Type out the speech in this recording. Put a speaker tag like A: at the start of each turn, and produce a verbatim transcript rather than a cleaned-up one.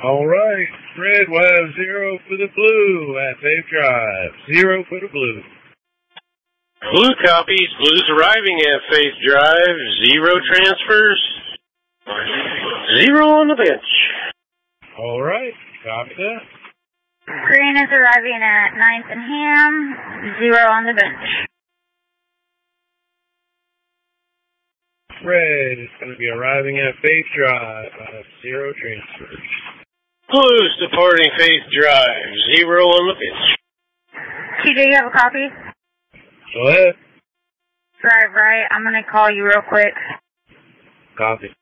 A: All right. Red will have zero for the blue at Faith Drive. Zero for the blue.
B: Blue copies. Blue's arriving at Faith Drive. Zero transfers. Zero on the bench.
A: All right. Copy that.
C: Green is arriving at ninth and Ham. Zero on the bench.
A: Red is going to be arriving at Faith Drive. I have zero transfers.
B: Blue's departing Faith Drive. Zero on the bench.
C: T J, you have a copy?
A: Go ahead.
C: Drive right. I'm going to call you real quick.
A: Copy.